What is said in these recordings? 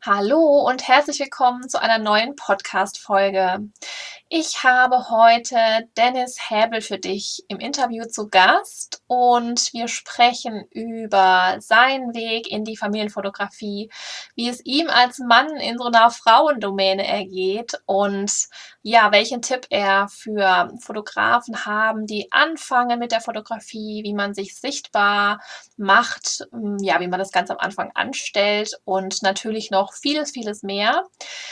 Hallo und herzlich willkommen zu einer neuen Podcast-Folge. Ich habe heute Dennis Häbel für dich im Interview zu Gast und wir sprechen über seinen Weg in die Familienfotografie, wie es ihm als Mann in so einer Frauendomäne ergeht und ja, welchen Tipp er für Fotografen haben, die anfangen mit der Fotografie, wie man sich sichtbar macht, ja, wie man das ganz am Anfang anstellt und natürlich noch vieles, vieles mehr.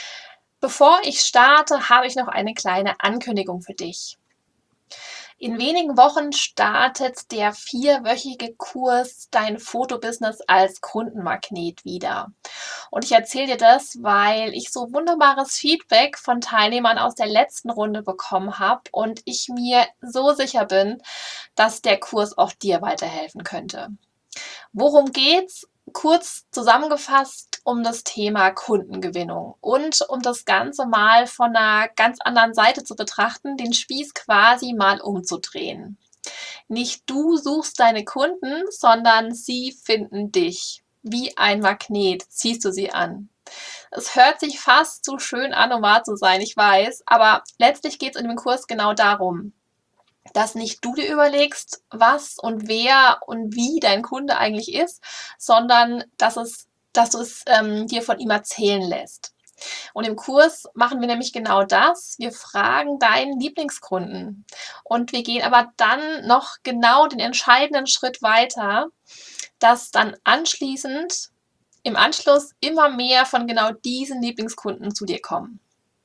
Bevor ich starte, habe ich noch eine kleine Ankündigung für dich. In wenigen Wochen startet der 4-wöchige Kurs Dein Fotobusiness als Kundenmagnet wieder. Und ich erzähle dir das, weil ich so wunderbares Feedback von Teilnehmern aus der letzten Runde bekommen habe und ich mir so sicher bin, dass der Kurs auch dir weiterhelfen könnte. Worum geht's? Kurz zusammengefasst um das Thema Kundengewinnung und um das Ganze mal von einer ganz anderen Seite zu betrachten, den Spieß quasi mal umzudrehen. Nicht du suchst deine Kunden, sondern sie finden dich. Wie ein Magnet ziehst du sie an. Es hört sich fast zu schön an, um wahr zu sein, ich weiß, aber letztlich geht es in dem Kurs genau darum, dass nicht du dir überlegst, was und wer und wie dein Kunde eigentlich ist, sondern dass du es dir von ihm erzählen lässt. Und im Kurs machen wir nämlich genau das. Wir fragen deinen Lieblingskunden und wir gehen aber dann noch genau den entscheidenden Schritt weiter, dass dann anschließend im Anschluss immer mehr von genau diesen Lieblingskunden zu dir kommen.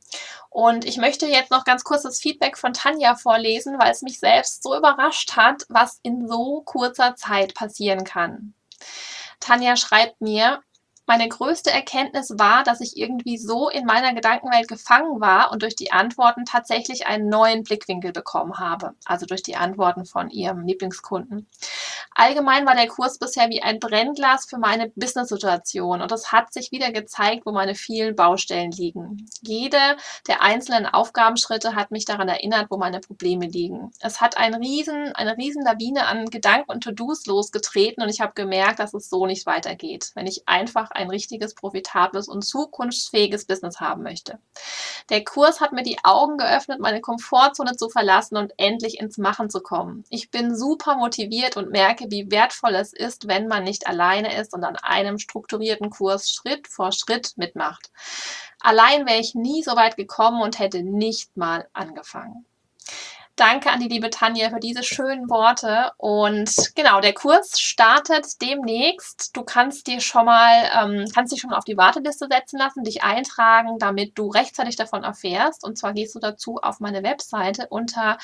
Und ich möchte jetzt noch ganz kurz das Feedback von Tanja vorlesen, weil es mich selbst so überrascht hat, was in so kurzer Zeit passieren kann. Tanja schreibt mir: Meine größte Erkenntnis war, dass ich irgendwie so in meiner Gedankenwelt gefangen war und durch die Antworten tatsächlich einen neuen Blickwinkel bekommen habe. Also durch die Antworten von ihrem Lieblingskunden. Allgemein war der Kurs bisher wie ein Brennglas für meine Business-Situation und es hat sich wieder gezeigt, wo meine vielen Baustellen liegen. Jede der einzelnen Aufgabenschritte hat mich daran erinnert, wo meine Probleme liegen. Es hat eine riesen Lawine an Gedanken und To-Dos losgetreten und ich habe gemerkt, dass es so nicht weitergeht, wenn ich einfach ein richtiges, profitables und zukunftsfähiges Business haben möchte. Der Kurs hat mir die Augen geöffnet, meine Komfortzone zu verlassen und endlich ins Machen zu kommen. Ich bin super motiviert und merke, wie wertvoll es ist, wenn man nicht alleine ist und an einem strukturierten Kurs Schritt vor Schritt mitmacht. Allein wäre ich nie so weit gekommen und hätte nicht mal angefangen. Danke an die liebe Tanja für diese schönen Worte. Und genau, der Kurs startet demnächst. Du kannst dich schon mal auf die Warteliste setzen lassen, dich eintragen, damit du rechtzeitig davon erfährst. Und zwar gehst du dazu auf meine Webseite unter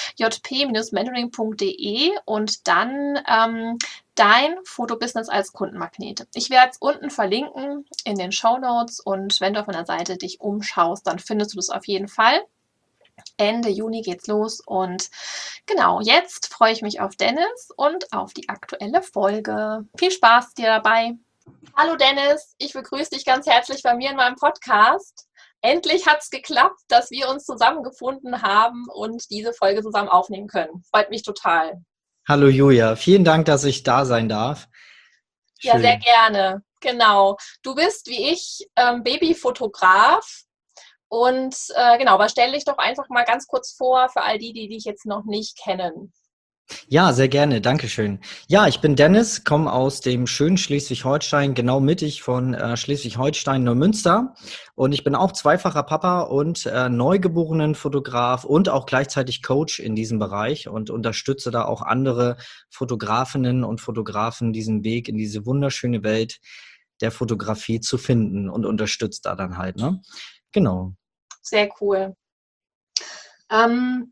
jp-mentoring.de und dann dein Fotobusiness als Kundenmagnet. Ich werde es unten verlinken in den Shownotes und wenn du auf meiner Seite dich umschaust, dann findest du das auf jeden Fall. Ende Juni geht's los und genau, jetzt freue ich mich auf Dennis und auf die aktuelle Folge. Viel Spaß dir dabei. Hallo Dennis, ich begrüße dich ganz herzlich bei mir in meinem Podcast. Endlich hat es geklappt, dass wir uns zusammengefunden haben und diese Folge zusammen aufnehmen können. Freut mich total. Hallo Julia, vielen Dank, dass ich da sein darf. Ja, sehr Schön. gerne. Genau. Du bist wie ich Babyfotograf. Und genau, aber stell dich doch einfach mal ganz kurz vor für all die, die dich jetzt noch nicht kennen. Ja, sehr gerne, Dankeschön. Ja, ich bin Dennis, komme aus dem schönen Schleswig-Holstein, genau mittig von Schleswig-Holstein, Neumünster. Und ich bin auch zweifacher Papa und neugeborenen Fotograf und auch gleichzeitig Coach in diesem Bereich und unterstütze da auch andere Fotografinnen und Fotografen, diesen Weg in diese wunderschöne Welt der Fotografie zu finden und unterstütze da dann halt, ne? Genau. Sehr cool. Ähm,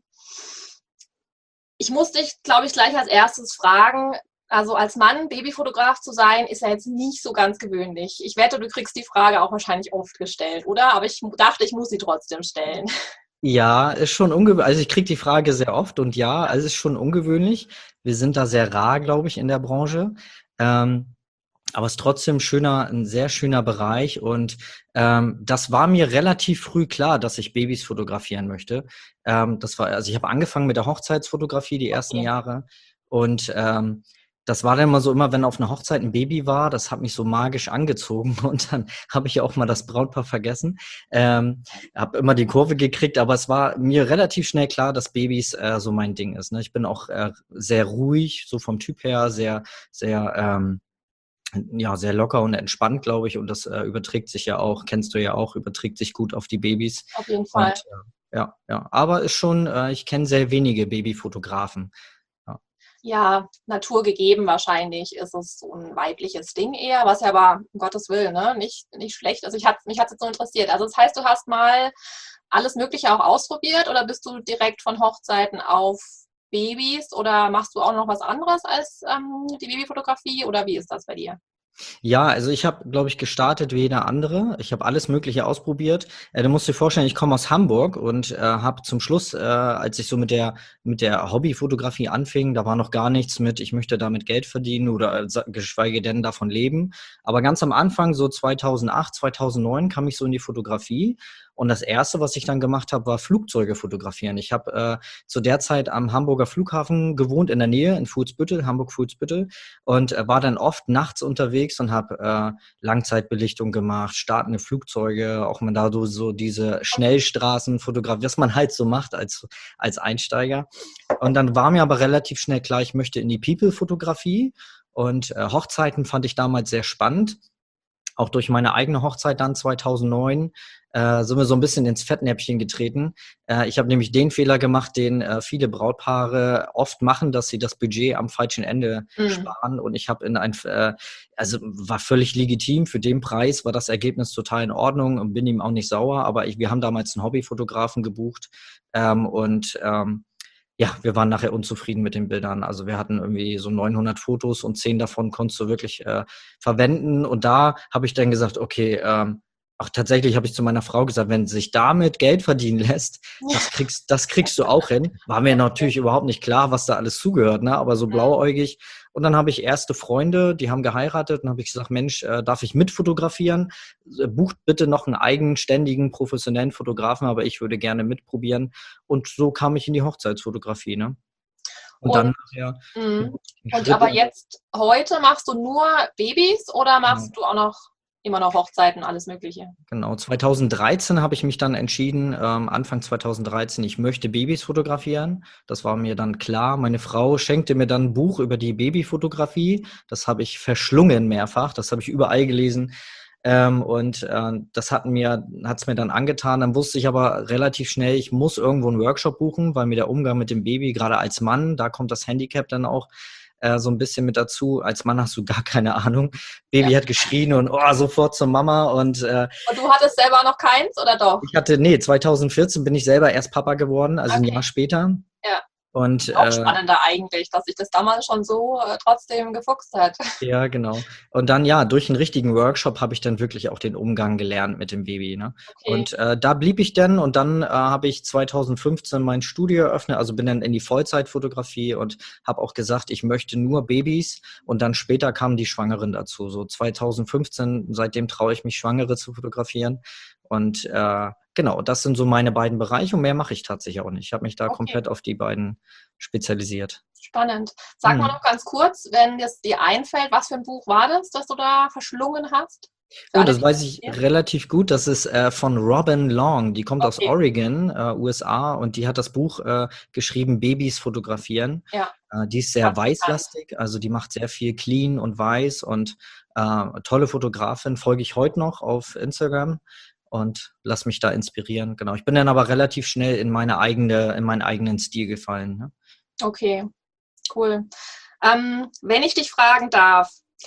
Ich muss dich, glaube ich, gleich als erstes fragen, also als Mann Babyfotograf zu sein, ist ja jetzt nicht so ganz gewöhnlich. Ich wette, du kriegst die Frage auch wahrscheinlich oft gestellt, oder? Aber ich dachte, ich muss sie trotzdem stellen. Ja, ist schon ungewöhnlich. Also ich kriege die Frage sehr oft und ja, also es ist schon ungewöhnlich. Wir sind da sehr rar, glaube ich, in der Branche. Ähm, aber es ist trotzdem ein sehr schöner Bereich und das war mir relativ früh klar, dass ich Babys fotografieren möchte. Also ich habe angefangen mit der Hochzeitsfotografie die ersten Okay. Jahre und Das war dann immer so, immer wenn auf einer Hochzeit ein Baby war, das hat mich so magisch angezogen und dann habe ich ja auch mal das Brautpaar vergessen. Habe immer die Kurve gekriegt, aber es war mir relativ schnell klar, dass Babys so mein Ding ist. Ne? Ich bin auch sehr ruhig, so vom Typ her, sehr, ja, sehr locker und entspannt, glaube ich. Und das überträgt sich ja auch, kennst du ja auch, überträgt sich gut auf die Babys. Auf jeden Fall. Und ja, ja. Aber ist schon, ich kenne sehr wenige Babyfotografen. Ja. Ja, naturgegeben wahrscheinlich ist es so ein weibliches Ding eher, was ja aber, um Gottes Willen, ne, nicht schlecht. Also mich hat's jetzt so interessiert. Also das heißt, du hast mal alles Mögliche auch ausprobiert oder bist du direkt von Hochzeiten auf Babys oder machst du auch noch was anderes als die Babyfotografie oder wie ist das bei dir? Ja, also ich habe, glaube ich, gestartet wie jeder andere. Ich habe alles Mögliche ausprobiert. Du musst dir vorstellen, ich komme aus Hamburg und habe zum Schluss, als ich so mit der Hobbyfotografie anfing, da war noch gar nichts mit, ich möchte damit Geld verdienen oder geschweige denn davon leben. Aber ganz am Anfang, so 2008, 2009, kam ich so in die Fotografie. Und das Erste, was ich dann gemacht habe, war Flugzeuge fotografieren. Ich habe zu der Zeit am Hamburger Flughafen gewohnt, in der Nähe, in Fuhlsbüttel, Hamburg-Fuhlsbüttel. Und war dann oft nachts unterwegs und habe Langzeitbelichtung gemacht, startende Flugzeuge, auch mal da so diese Schnellstraßen fotografiert, was man halt so macht als Einsteiger. Und dann war mir aber relativ schnell klar, ich möchte in die People-Fotografie. Und Hochzeiten fand ich damals sehr spannend. Auch durch meine eigene Hochzeit dann 2009 sind wir so ein bisschen ins Fettnäpfchen getreten. Ich habe nämlich den Fehler gemacht, den viele Brautpaare oft machen, dass sie das Budget am falschen Ende Mhm. sparen. Und ich habe also war völlig legitim. Für den Preis war das Ergebnis total in Ordnung und bin ihm auch nicht sauer. Aber wir haben damals einen Hobbyfotografen gebucht und ja, wir waren nachher unzufrieden mit den Bildern. Also wir hatten irgendwie so 900 Fotos und 10 davon konntest du wirklich verwenden. Und da habe ich dann gesagt, okay, auch tatsächlich habe ich zu meiner Frau gesagt, wenn sich damit Geld verdienen lässt, das kriegst du auch hin. War mir Okay. natürlich überhaupt nicht klar, was da alles zugehört, ne? Aber so Mhm. blauäugig. Und dann habe ich erste Freunde, die haben geheiratet und habe ich gesagt, Mensch, darf ich mitfotografieren? Bucht bitte noch einen eigenständigen, professionellen Fotografen, aber ich würde gerne mitprobieren. Und so kam ich in die Hochzeitsfotografie, ne? Und Und dann nachher mhm. über die Und Schritte. aber jetzt heute machst du nur Babys oder machst du auch noch immer noch Hochzeiten, alles Mögliche? Genau, 2013 habe ich mich dann entschieden, Anfang 2013, ich möchte Babys fotografieren. Das war mir dann klar. Meine Frau schenkte mir dann ein Buch über die Babyfotografie. Das habe ich verschlungen mehrfach. Das habe ich überall gelesen. Und das hat's mir dann angetan. Dann wusste ich aber relativ schnell, ich muss irgendwo einen Workshop buchen, weil mir der Umgang mit dem Baby, gerade als Mann, da kommt das Handicap dann auch so ein bisschen mit dazu. Als Mann hast du gar keine Ahnung. Ja. Baby hat geschrien und oh, sofort zur Mama und Und du hattest selber noch keins oder doch? nee, 2014 bin ich selber erst Papa geworden, also ein Okay, Jahr später. ja. Und Auch spannender eigentlich, dass sich das damals schon so trotzdem gefuchst hat. ja, genau. Und dann, ja, durch einen richtigen Workshop habe ich dann wirklich auch den Umgang gelernt mit dem Baby, ne? Okay, Und da blieb ich dann und dann habe ich 2015 mein Studio eröffnet, also bin dann in die Vollzeitfotografie und habe auch gesagt, ich möchte nur Babys und dann später kamen die Schwangeren dazu. So 2015, seitdem traue ich mich, Schwangere zu fotografieren. Und genau, das sind so meine beiden Bereiche und mehr mache ich tatsächlich auch nicht. Ich habe mich da okay, komplett auf die beiden spezialisiert. spannend. Sag mal Mhm. noch ganz kurz, wenn es dir einfällt, was für ein Buch war das du da verschlungen hast? Für Oh, alle, das die es weiß ich interessiert. relativ gut. Das ist von Robin Long. Die kommt aus Okay, Oregon, USA, und die hat das Buch geschrieben, Babys fotografieren. ja, Die ist sehr ganz bekannt. weißlastig, also die macht sehr viel clean und weiß und tolle Fotografin. Folge ich heute noch auf Instagram und lass mich da inspirieren. Genau. Ich bin dann aber relativ schnell in meinen eigenen Stil gefallen. Ne? Okay, cool. Wenn ich dich fragen darf,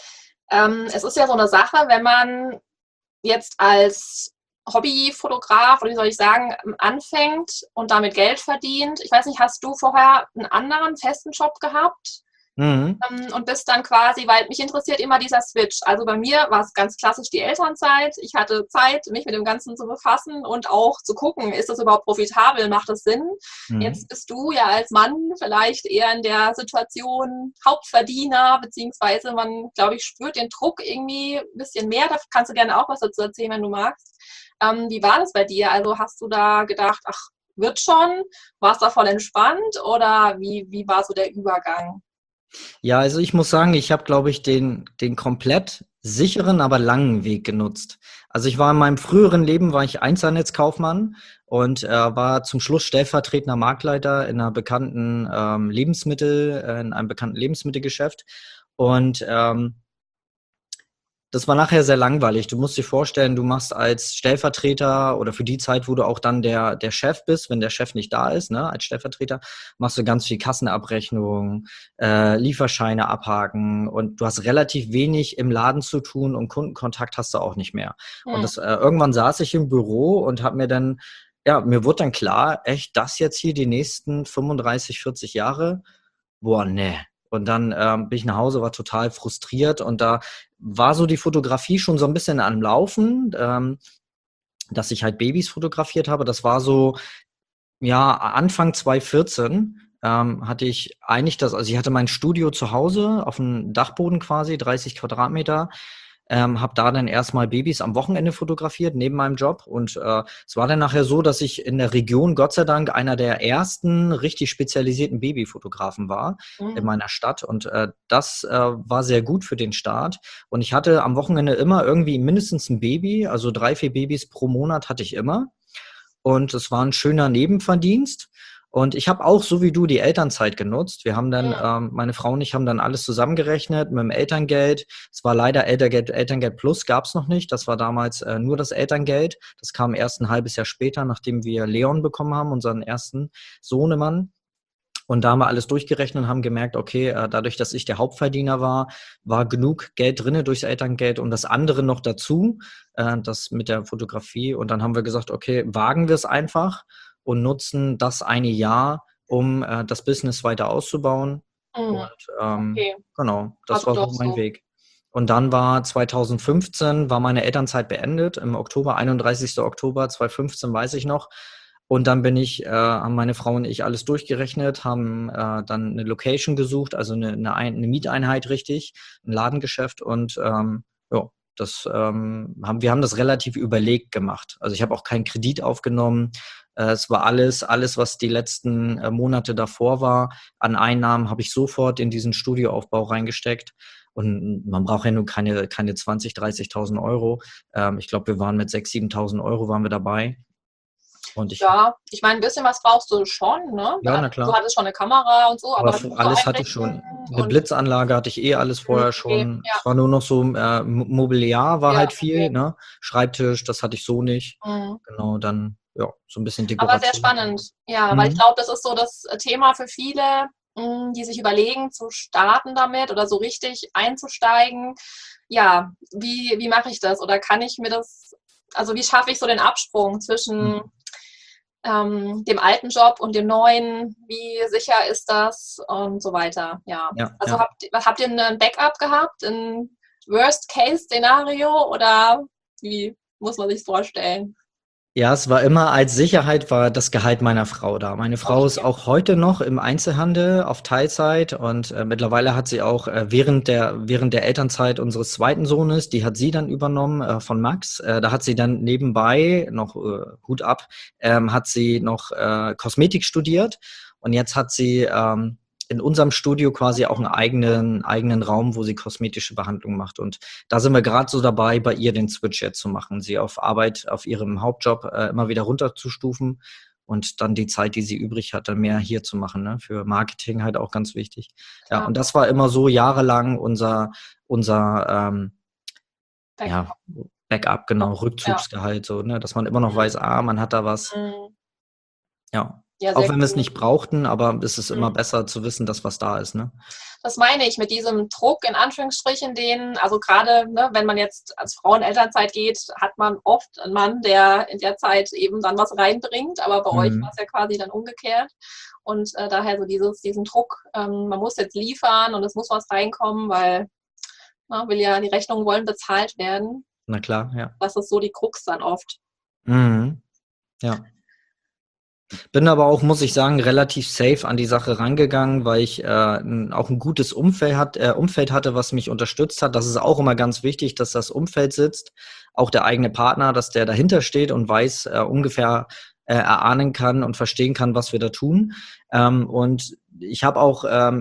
es ist ja so eine Sache, wenn man jetzt als Hobbyfotograf oder wie soll ich sagen, anfängt und damit Geld verdient. Ich weiß nicht, hast du vorher einen anderen festen Job gehabt? Mhm. Und bist dann quasi, weil mich interessiert immer dieser Switch. Also bei mir war es ganz klassisch die Elternzeit. Ich hatte Zeit, mich mit dem Ganzen zu befassen und auch zu gucken, ist das überhaupt profitabel, macht das Sinn? Mhm. Jetzt bist du ja als Mann vielleicht eher in der Situation Hauptverdiener, beziehungsweise man, glaube ich, spürt den Druck irgendwie ein bisschen mehr. Da kannst du gerne auch was dazu erzählen, wenn du magst. Wie war das bei dir? Also hast du da gedacht, ach, wird schon? Warst du da voll entspannt oder wie war so der Übergang? Ja, also ich muss sagen, ich habe, glaube ich, den komplett sicheren, aber langen Weg genutzt. Also ich war in meinem früheren Leben, war ich Einzelhandelskaufmann und war zum Schluss stellvertretender Marktleiter in einem bekannten Lebensmittelgeschäft. Und das war nachher sehr langweilig. Du musst dir vorstellen, du machst als Stellvertreter oder für die Zeit, wo du auch dann der Chef bist, wenn der Chef nicht da ist, ne, als Stellvertreter, machst du ganz viel Kassenabrechnung, Lieferscheine abhaken und du hast relativ wenig im Laden zu tun und Kundenkontakt hast du auch nicht mehr. Und Hm. irgendwann saß ich im Büro und habe mir dann, ja, mir wurde dann klar, echt, das jetzt hier die nächsten 35, 40 Jahre, boah, ne. Und dann bin ich nach Hause, war total frustriert und da war so die Fotografie schon so ein bisschen am Laufen, dass ich halt Babys fotografiert habe. Das war so, ja, Anfang 2014 hatte ich eigentlich also ich hatte mein Studio zu Hause auf dem Dachboden quasi, 30 Quadratmeter. Habe da dann erstmal Babys am Wochenende fotografiert, neben meinem Job. Und es war dann nachher so, dass ich in der Region, Gott sei Dank, einer der ersten richtig spezialisierten Babyfotografen war in Hm. meiner Stadt. Und das war sehr gut für den Start. Und ich hatte am Wochenende immer irgendwie mindestens ein Baby, also 3, 4 Babys pro Monat hatte ich immer. Und es war ein schöner Nebenverdienst. Und ich habe auch, so wie du, die Elternzeit genutzt. Wir haben dann, Hm. meine Frau und ich haben dann alles zusammengerechnet mit dem Elterngeld. Es war leider Elterngeld Plus gab es noch nicht. Das war damals nur das Elterngeld. Das kam erst ein halbes Jahr später, nachdem wir Leon bekommen haben, unseren ersten Sohnemann. Und da haben wir alles durchgerechnet und haben gemerkt, okay, dadurch, dass ich der Hauptverdiener war genug Geld drinne durchs Elterngeld und das andere noch dazu, das mit der Fotografie. Und dann haben wir gesagt, okay, wagen wir es einfach und nutzen das eine Jahr, um das Business weiter auszubauen. Hm. Und Okay, genau, das also war so doch mein so. Weg. Und dann war 2015, war meine Elternzeit beendet, im Oktober, 31. Oktober 2015, weiß ich noch. Und dann haben meine Frau und ich alles durchgerechnet, haben dann eine Location gesucht, also eine Mieteinheit richtig, ein Ladengeschäft und ja, wir haben das relativ überlegt gemacht. Also ich habe auch keinen Kredit aufgenommen. Es war alles, was die letzten Monate davor war, an Einnahmen habe ich sofort in diesen Studioaufbau reingesteckt. Und man braucht ja nur keine 20.000, 30.000 Euro. Ich glaube, wir waren mit 6.000, 7.000 Euro waren wir dabei. Und Ja, ich meine, ein bisschen was brauchst du schon, ne? ja, na Du klar. hattest schon eine Kamera und so, Aber aber das musst du alles hatte ich einrichten schon. Eine und Blitzanlage hatte ich alles vorher okay, schon. ja, Es war nur noch so, Mobiliar war ja, halt okay. viel, ne? Schreibtisch, das hatte ich so nicht. Mhm. Genau, dann, ja, so ein bisschen Aber sehr Dekoration. spannend, ja, weil ich Mhm. glaube, das ist so das Thema für viele, die sich überlegen, zu starten damit oder so richtig einzusteigen. Ja, wie mache ich das? Oder kann ich mir das, also wie schaffe ich so den Absprung zwischen Mhm. dem alten Job und dem neuen? Wie sicher ist das? Und so weiter. Ja. Ja, Also ja. habt ihr ein Backup gehabt? Ein Worst-Case-Szenario? Oder wie muss man sich vorstellen? Ja, es war immer als Sicherheit war das Gehalt meiner Frau da. Meine Frau ist Okay. auch heute noch im Einzelhandel auf Teilzeit und mittlerweile hat sie auch während der Elternzeit unseres zweiten Sohnes, die hat sie dann übernommen von Max. Da hat sie dann nebenbei noch Hut ab, hat sie noch Kosmetik studiert und jetzt hat sie in unserem Studio quasi auch einen eigenen Raum, wo sie kosmetische Behandlung macht. Und da sind wir gerade so dabei, bei ihr den Switch jetzt zu machen, sie auf Arbeit, auf ihrem Hauptjob immer wieder runterzustufen und dann die Zeit, die sie übrig hat, dann mehr hier zu machen. Ne? Für Marketing halt auch ganz wichtig. Ja, Klar. und das war immer so jahrelang unser ja, Backup. Backup, genau, Ja. Rückzugsgehalt, so, ne? Dass man immer noch weiß, man hat da was. Mhm. Ja. Ja, Auch sehr wenn wir es cool. nicht brauchten, aber es ist immer Mhm. besser zu wissen, dass was da ist, ne? Das meine ich mit diesem Druck in Anführungsstrichen, den, also gerade, ne, wenn man jetzt als Frau in Elternzeit geht, hat man oft einen Mann, der in der Zeit eben dann was reinbringt, aber bei euch war Mhm. es ja quasi dann umgekehrt. Und daher so diesen Druck, man muss jetzt liefern und es muss was reinkommen, weil die Rechnungen wollen bezahlt werden. Na klar, ja. Das ist so die Krux dann oft. Mhm. Ja. Bin aber auch, muss ich sagen, relativ safe an die Sache rangegangen, weil ich auch ein gutes Umfeld hatte, was mich unterstützt hat. Das ist auch immer ganz wichtig, dass das Umfeld sitzt, auch der eigene Partner, dass der dahinter steht und weiß ungefähr, erahnen kann und verstehen kann, was wir da tun. Und ich habe auch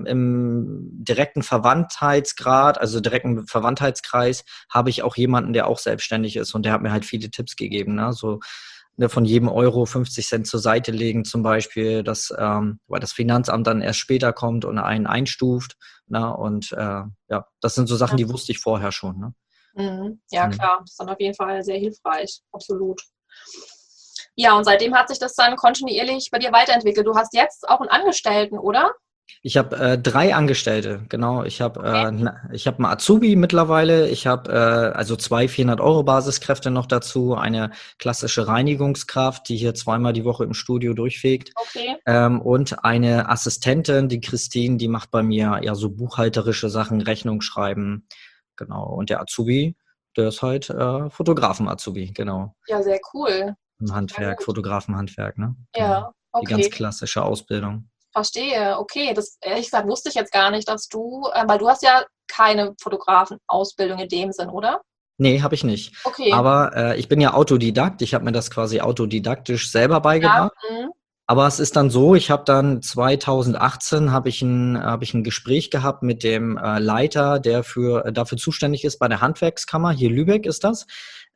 im direkten Verwandtheitsgrad, also direkten Verwandtheitskreis, habe ich auch jemanden, der auch selbstständig ist und der hat mir halt viele Tipps gegeben, ne? So von jedem Euro 50 Cent zur Seite legen zum Beispiel, weil das Finanzamt dann erst später kommt und einen einstuft. Ne? Und ja, das sind so Sachen, Ja. die wusste ich vorher schon. Ne? Ja, klar, das ist dann auf jeden Fall sehr hilfreich, absolut. Ja, und seitdem hat sich das dann kontinuierlich bei dir weiterentwickelt. Du hast jetzt auch einen Angestellten, oder? Ich habe 3 Angestellte, genau. Okay. Ich hab einen Azubi mittlerweile. Ich habe also 2 400-Euro-Basiskräfte noch dazu. Eine klassische Reinigungskraft, die hier zweimal die Woche im Studio durchfegt. Okay. Und eine Assistentin, die Christine, die macht bei mir ja so buchhalterische Sachen, Rechnung schreiben. Genau. Und der Azubi, der ist halt Fotografen-Azubi, genau. Ja, sehr cool. Im Sehr Handwerk, gut. Fotografenhandwerk, ne? Genau. Ja, Die ganz okay. klassische Ausbildung. Verstehe. Okay, das ehrlich gesagt wusste ich jetzt gar nicht, dass weil du hast ja keine Fotografenausbildung in dem Sinn, oder? Nee, habe ich nicht. Okay. Aber ich bin ja Autodidakt. Ich habe mir das quasi autodidaktisch selber Ja. beigebracht. Mhm. Aber es ist dann so, ich habe dann 2018 hab ich ein Gespräch gehabt mit dem Leiter, der dafür zuständig ist bei der Handwerkskammer. Hier Lübeck ist das.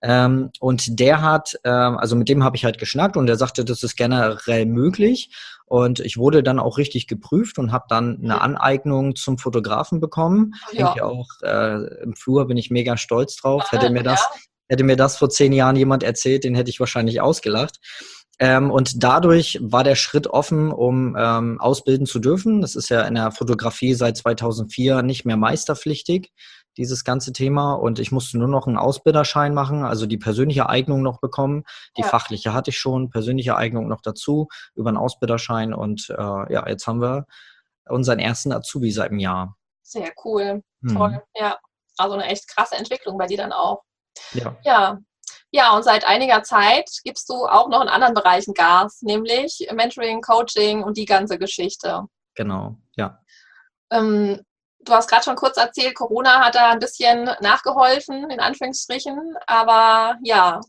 Und der also mit dem habe ich halt geschnackt und der sagte, das ist generell möglich. Und ich wurde dann auch richtig geprüft und habe dann eine Mhm. Aneignung zum Fotografen bekommen. Ach Hängt ja, ja auch im Flur, bin ich mega stolz drauf. spannend, ja. Hätte mir das vor 10 Jahren jemand erzählt, den hätte ich wahrscheinlich ausgelacht. Und dadurch war der Schritt offen, um ausbilden zu dürfen. Das ist ja in der Fotografie seit 2004 nicht mehr meisterpflichtig, dieses ganze Thema. Und ich musste nur noch einen Ausbilderschein machen, also die persönliche Eignung noch bekommen. Die Ja, fachliche hatte ich schon, persönliche Eignung noch dazu über einen Ausbilderschein. Und ja, jetzt haben wir unseren ersten Azubi seit einem Jahr. sehr cool. Toll. Mhm. Ja. Also eine echt krasse Entwicklung bei dir dann auch. Ja, Ja. Ja, und seit einiger Zeit gibst du auch noch in anderen Bereichen Gas, nämlich Mentoring, Coaching und die ganze Geschichte. genau. Ja. Ähm, Du hast gerade schon kurz erzählt, Corona hat da ein bisschen nachgeholfen, in Anführungsstrichen. Aber ja,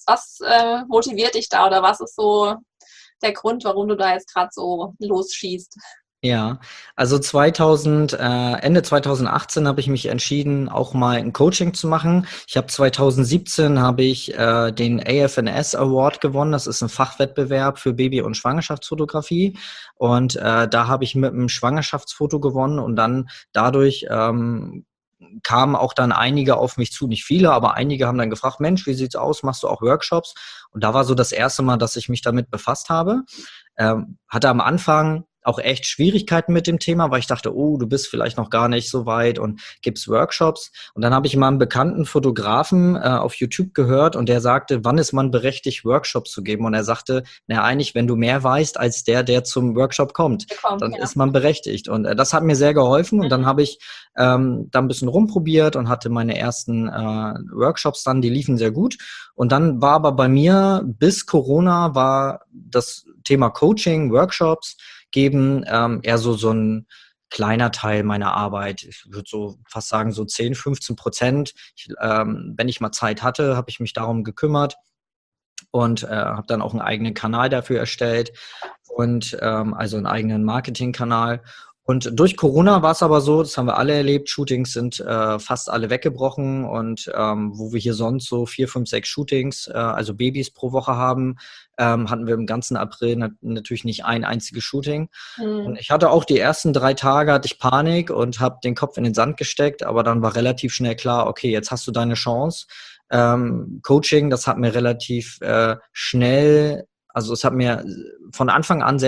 was motiviert dich da oder was ist so der Grund, warum du da jetzt gerade so losschießt? Ja, also Ende 2018 habe ich mich entschieden, auch mal ein Coaching zu machen. 2017 habe ich den AFNS Award gewonnen. Das ist ein Fachwettbewerb für Baby- und Schwangerschaftsfotografie. Und da habe ich mit einem Schwangerschaftsfoto gewonnen und dann dadurch kamen auch dann einige auf mich zu, nicht viele, aber einige haben dann gefragt, Mensch, wie sieht's aus? Machst du auch Workshops? Und da war so das erste Mal, dass ich mich damit befasst habe. Hatte am Anfang auch echt Schwierigkeiten mit dem Thema, weil ich dachte, oh, du bist vielleicht noch gar nicht so weit und gibst Workshops. Und dann habe ich mal einen bekannten Fotografen auf YouTube gehört und der sagte, wann ist man berechtigt, Workshops zu geben? Und er sagte, na eigentlich, wenn du mehr weißt als der zum Workshop kommt, Bekommen, dann ja. ist man berechtigt. Und das hat mir sehr geholfen. Und dann Mhm. habe ich da ein bisschen rumprobiert und hatte meine ersten Workshops dann, die liefen sehr gut. Und dann war aber bei mir bis Corona war das Thema Coaching, Workshops geben eher so ein kleiner Teil meiner Arbeit. Ich würde so fast sagen, so 10-15%. Wenn ich mal Zeit hatte, habe ich mich darum gekümmert und habe dann auch einen eigenen Kanal dafür erstellt und also einen eigenen Marketingkanal. Und durch Corona war es aber so, das haben wir alle erlebt, Shootings sind fast alle weggebrochen und wo wir hier sonst so 4, 5, 6 Shootings, also Babys pro Woche haben, hatten wir im ganzen April natürlich nicht ein einziges Shooting. Und Mhm. ich hatte auch die ersten 3 Tage hatte ich Panik und habe den Kopf in den Sand gesteckt, aber dann war relativ schnell klar, okay, jetzt hast du deine Chance. Coaching, das hat mir relativ schnell, also es hat mir von Anfang an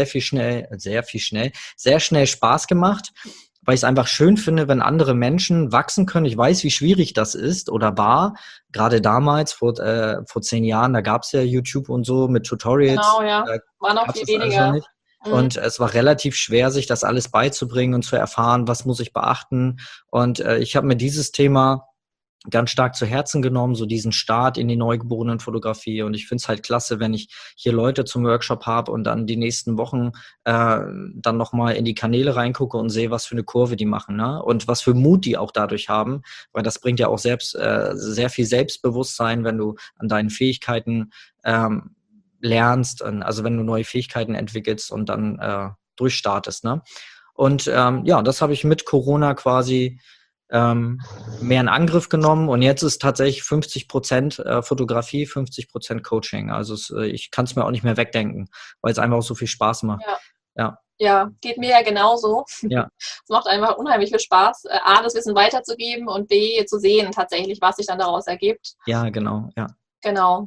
sehr schnell Spaß gemacht, weil ich es einfach schön finde, wenn andere Menschen wachsen können. Ich weiß, wie schwierig das ist oder war. Gerade damals, vor 10 Jahren, da gab es ja YouTube und so mit Genau, Tutorials, ja. War noch gab es viel das alles noch weniger. nicht. Mhm. Und es war relativ schwer, sich das alles beizubringen und zu erfahren, was muss ich beachten. Und ich habe mir dieses Thema ganz stark zu Herzen genommen, so diesen Start in die Neugeborenenfotografie. Und ich finde es halt klasse, wenn ich hier Leute zum Workshop habe und dann die nächsten Wochen dann nochmal in die Kanäle reingucke und sehe, was für eine Kurve die machen, ne? Und was für Mut die auch dadurch haben, weil das bringt ja auch selbst sehr viel Selbstbewusstsein, wenn du an deinen Fähigkeiten lernst, also wenn du neue Fähigkeiten entwickelst und dann durchstartest, ne? Und ja, das habe ich mit Corona quasi mehr in Angriff genommen und jetzt ist tatsächlich 50% Fotografie, 50% Coaching. Also ich kann es mir auch nicht mehr wegdenken, weil es einfach auch so viel Spaß macht. Ja. Ja, Ja, geht mir ja genauso. ja, Es macht einfach unheimlich viel Spaß, A, das Wissen weiterzugeben und B, zu sehen tatsächlich, was sich dann daraus ergibt. ja, genau, ja. Genau.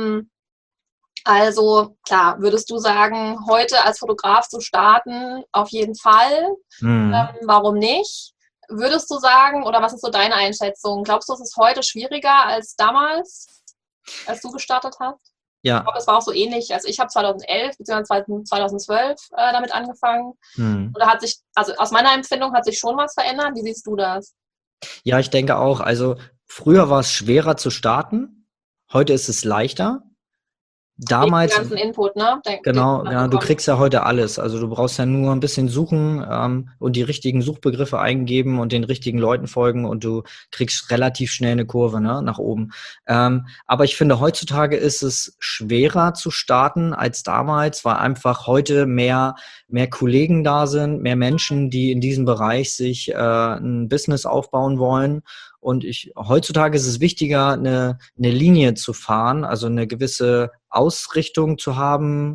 Also klar, würdest du sagen, heute als Fotograf zu starten, auf jeden Fall. Mhm. Warum nicht? Würdest du sagen, oder was ist so deine Einschätzung? Glaubst du, es ist heute schwieriger als damals, als du gestartet hast? Ich Ja. glaube, es war auch so ähnlich. Also ich habe 2011 bzw. 2012 damit angefangen. Mhm. Oder hat sich, also aus meiner Empfindung hat sich schon was verändert. Wie siehst du das? Ja, ich denke auch. Also früher war es schwerer zu starten, heute ist es leichter. Wegen dem Damals ganzen Input, ne? Den Genau, man genau, du bekommt. kriegst ja heute alles. Also du brauchst ja nur ein bisschen suchen und die richtigen Suchbegriffe eingeben und den richtigen Leuten folgen und du kriegst relativ schnell eine Kurve, ne, nach oben. Aber ich finde, heutzutage ist es schwerer zu starten als damals, weil einfach heute mehr Kollegen da sind, mehr Menschen, die in diesem Bereich sich ein Business aufbauen wollen. Und heutzutage ist es wichtiger, eine Linie zu fahren, also eine gewisse Ausrichtung zu haben,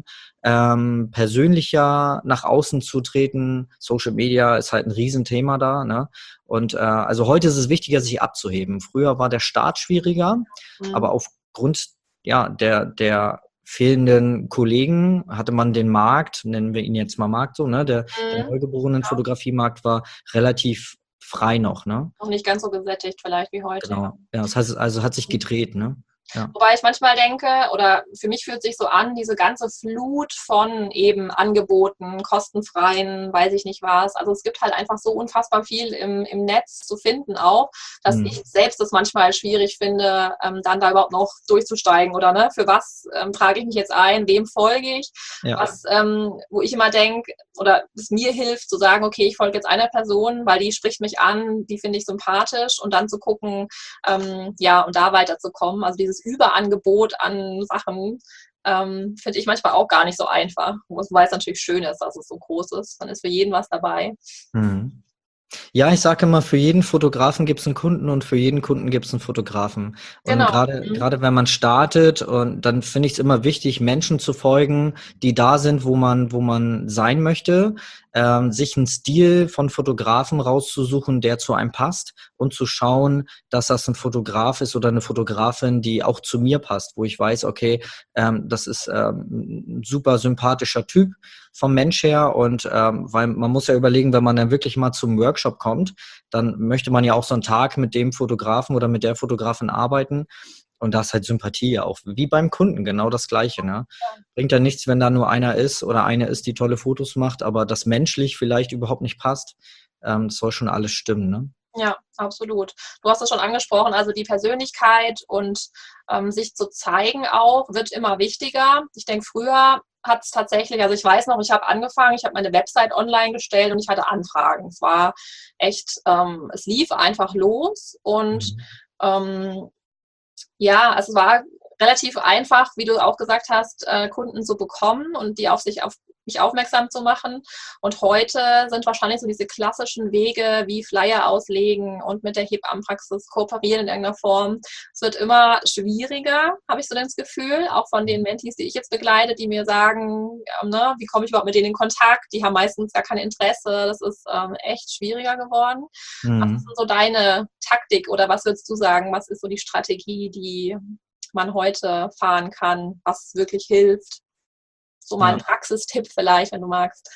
persönlicher nach außen zu treten. Social Media ist halt ein Riesenthema da, ne? Und also heute ist es wichtiger, sich abzuheben. Früher war der Start schwieriger, aber Mhm. aufgrund ja, der fehlenden Kollegen hatte man den Markt, nennen wir ihn jetzt mal Markt so, ne? Der Mhm. neugeborenen Fotografiemarkt war relativ frei noch, ne? Noch nicht ganz so gesättigt vielleicht wie heute, ja. Genau. Ja, das heißt, also hat sich gedreht, ne? Ja. Wobei ich manchmal denke, oder für mich fühlt sich so an, diese ganze Flut von eben Angeboten, kostenfreien, weiß ich nicht was. Also es gibt halt einfach so unfassbar viel im Netz zu finden auch, dass Hm. ich selbst es manchmal schwierig finde, dann da überhaupt noch durchzusteigen oder ne, für was trage ich mich jetzt ein, wem folge ich, Ja. was, wo ich immer denke, oder es mir hilft zu sagen, okay, ich folge jetzt einer Person, weil die spricht mich an, die finde ich sympathisch und dann zu gucken, ja, und da weiterzukommen. Also dieses Überangebot an Sachen finde ich manchmal auch gar nicht so einfach. Wobei es natürlich schön ist, dass es so groß ist. Dann ist für jeden was dabei. Mhm. Ja, ich sage immer, für jeden Fotografen gibt es einen Kunden und für jeden Kunden gibt es einen Fotografen. Und Genau. gerade wenn man startet, und dann finde ich es immer wichtig, Menschen zu folgen, die da sind, wo man sein möchte, sich einen Stil von Fotografen rauszusuchen, der zu einem passt und zu schauen, dass das ein Fotograf ist oder eine Fotografin, die auch zu mir passt, wo ich weiß, okay, das ist ein super sympathischer Typ vom Mensch her und weil man muss ja überlegen, wenn man dann wirklich mal zum Workshop kommt, dann möchte man ja auch so einen Tag mit dem Fotografen oder mit der Fotografin arbeiten und da ist halt Sympathie ja auch, wie beim Kunden, genau das Gleiche, ne? Bringt ja nichts, wenn da nur einer ist oder eine ist, die tolle Fotos macht, aber das menschlich vielleicht überhaupt nicht passt. Das soll schon alles stimmen, ne? Ja, absolut. Du hast es schon angesprochen, also die Persönlichkeit und sich zu zeigen auch wird immer wichtiger. Ich denke, früher hat es tatsächlich, also ich weiß noch, ich habe angefangen, ich habe meine Website online gestellt und ich hatte Anfragen. Es war echt, es lief einfach los und Mhm. ähm, ja, also es war relativ einfach, wie du auch gesagt hast, Kunden zu bekommen und die auf mich aufmerksam zu machen. Und heute sind wahrscheinlich so diese klassischen Wege wie Flyer auslegen und mit der Hebammenpraxis kooperieren in irgendeiner Form. Es wird immer schwieriger, habe ich so das Gefühl, auch von den Mentees, die ich jetzt begleite, die mir sagen, ne, wie komme ich überhaupt mit denen in Kontakt? Die haben meistens gar kein Interesse. Das ist echt schwieriger geworden. Was ist Mhm. denn so deine Taktik oder was würdest du sagen? Was ist so die Strategie, die man heute fahren kann, was wirklich hilft? So mal ein Ja. Praxistipp vielleicht, wenn du magst.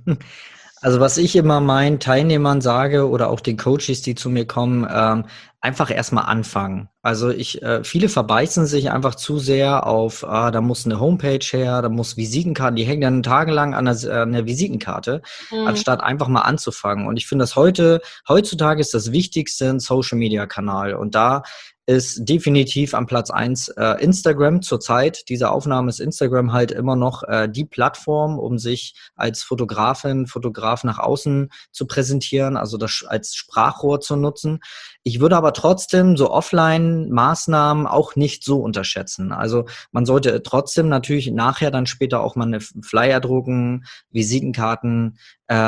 Also was ich immer meinen Teilnehmern sage oder auch den Coaches, die zu mir kommen, einfach erstmal anfangen. Also viele verbeißen sich einfach zu sehr auf, da muss eine Homepage her, da muss Visitenkarten, die hängen dann tagelang an der Visitenkarte, Mhm. anstatt einfach mal anzufangen. Und ich finde heutzutage ist das Wichtigste ein Social Media Kanal. Und da ist definitiv am Platz 1 Instagram zurzeit. Diese Aufnahme ist Instagram halt immer noch die Plattform, um sich als Fotograf nach außen zu präsentieren, also das als Sprachrohr zu nutzen. Ich würde aber trotzdem so Offline-Maßnahmen auch nicht so unterschätzen. Also man sollte trotzdem natürlich nachher dann später auch mal eine Flyer drucken, Visitenkarten.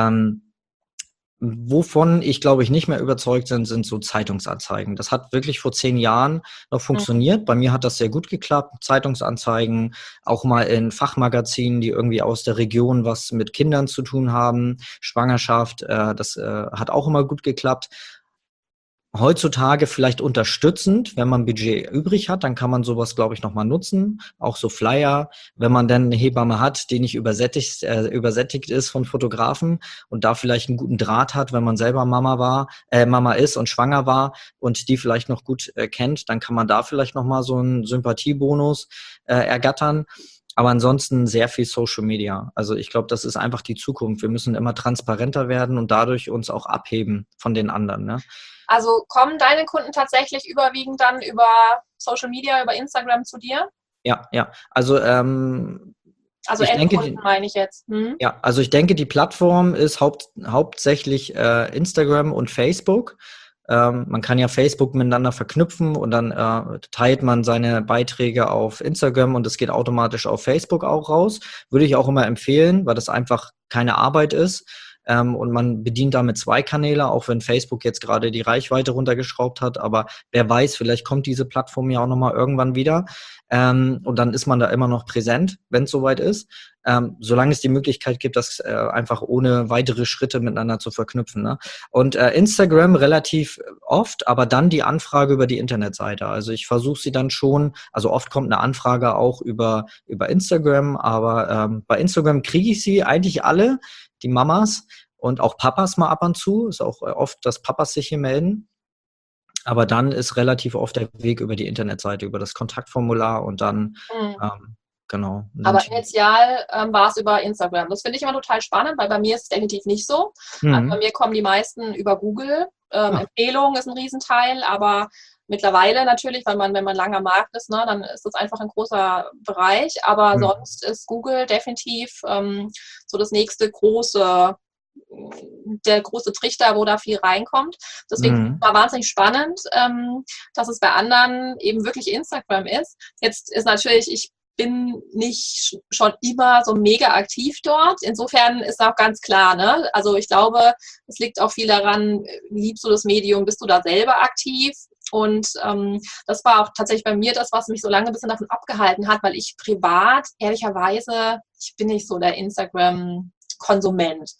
Wovon ich, glaube ich, nicht mehr überzeugt sind so Zeitungsanzeigen. Das hat wirklich vor 10 Jahren noch funktioniert. Bei mir hat das sehr gut geklappt. Zeitungsanzeigen, auch mal in Fachmagazinen, die irgendwie aus der Region was mit Kindern zu tun haben. Schwangerschaft, das hat auch immer gut geklappt. Heutzutage vielleicht unterstützend, wenn man Budget übrig hat, dann kann man sowas, glaube ich, nochmal nutzen. Auch so Flyer, wenn man dann eine Hebamme hat, die nicht übersättigt ist von Fotografen und da vielleicht einen guten Draht hat, wenn man selber Mama ist und schwanger war und die vielleicht noch gut kennt, dann kann man da vielleicht nochmal so einen Sympathiebonus ergattern. Aber ansonsten sehr viel Social Media. Also ich glaube, das ist einfach die Zukunft. Wir müssen immer transparenter werden und dadurch uns auch abheben von den anderen, ne? Also kommen deine Kunden tatsächlich überwiegend dann über Social Media, über Instagram zu dir? Ja, ja. Also Also ich denke, Endkunden meine ich jetzt. ja, also ich denke, die Plattform ist hauptsächlich Instagram und Facebook. Man kann ja Facebook miteinander verknüpfen und dann teilt man seine Beiträge auf Instagram und es geht automatisch auf Facebook auch raus. Würde ich auch immer empfehlen, weil das einfach keine Arbeit ist. Und man bedient damit 2 Kanäle, auch wenn Facebook jetzt gerade die Reichweite runtergeschraubt hat. Aber wer weiß, vielleicht kommt diese Plattform ja auch nochmal irgendwann wieder. Und dann ist man da immer noch präsent, wenn es soweit ist. Solange es die Möglichkeit gibt, das einfach ohne weitere Schritte miteinander zu verknüpfen. Ne? Und Instagram relativ oft, aber dann die Anfrage über die Internetseite. Also ich versuche sie dann schon, also oft kommt eine Anfrage auch über Instagram, aber bei Instagram kriege ich sie eigentlich alle, die Mamas und auch Papas mal ab und zu. Ist auch oft, dass Papas sich hier melden. Aber dann ist relativ oft der Weg über die Internetseite, über das Kontaktformular und dann, genau. Und dann Aber initial war es über Instagram. Das finde ich immer total spannend, weil bei mir ist es definitiv nicht so. Also bei mir kommen die meisten über Google. Empfehlungen ist ein Riesenteil, aber mittlerweile natürlich, weil wenn man lange am Markt ist, ne, dann ist das einfach ein großer Bereich. Aber sonst ist Google definitiv so das nächste der große Trichter, wo da viel reinkommt. Deswegen war wahnsinnig spannend, dass es bei anderen eben wirklich Instagram ist. Jetzt ist natürlich, ich bin nicht schon immer so mega aktiv dort. Insofern ist auch ganz klar, ne? Also ich glaube, es liegt auch viel daran, liebst du das Medium, bist du da selber aktiv? Und das war auch tatsächlich bei mir das, was mich so lange ein bisschen davon abgehalten hat, weil ich privat, ehrlicherweise, ich bin nicht so der Instagram-Konsument.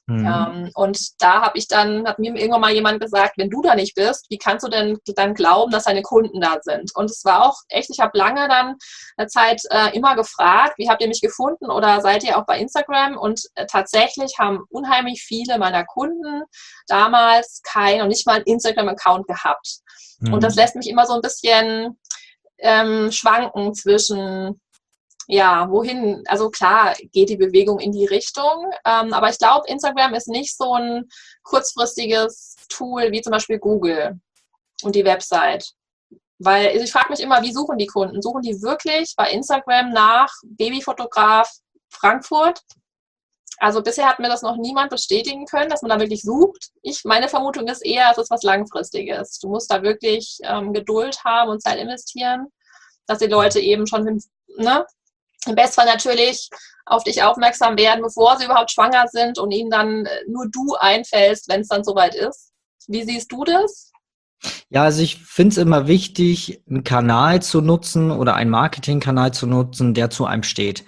Und da hat mir irgendwann mal jemand gesagt, wenn du da nicht bist, wie kannst du denn dann glauben, dass deine Kunden da sind? Und es war auch echt, ich habe lange dann eine Zeit immer gefragt, wie habt ihr mich gefunden oder seid ihr auch bei Instagram? Und tatsächlich haben unheimlich viele meiner Kunden damals noch nicht mal einen Instagram-Account gehabt. Und das lässt mich immer so ein bisschen schwanken zwischen ja, wohin, also klar geht die Bewegung in die Richtung, aber ich glaube, Instagram ist nicht so ein kurzfristiges Tool wie zum Beispiel Google und die Website. Weil ich frage mich immer, wie suchen die Kunden? Suchen die wirklich bei Instagram nach Babyfotograf Frankfurt? Also bisher hat mir das noch niemand bestätigen können, dass man da wirklich sucht. Meine Vermutung ist eher, es ist was Langfristiges. Du musst da wirklich Geduld haben und Zeit investieren, dass die Leute eben schon, ne, im Bestfall natürlich auf dich aufmerksam werden, bevor sie überhaupt schwanger sind und ihnen dann nur du einfällst, wenn es dann soweit ist. Wie siehst du das? Ja, also ich finde es immer wichtig, einen Kanal zu nutzen oder einen Marketingkanal zu nutzen, der zu einem steht.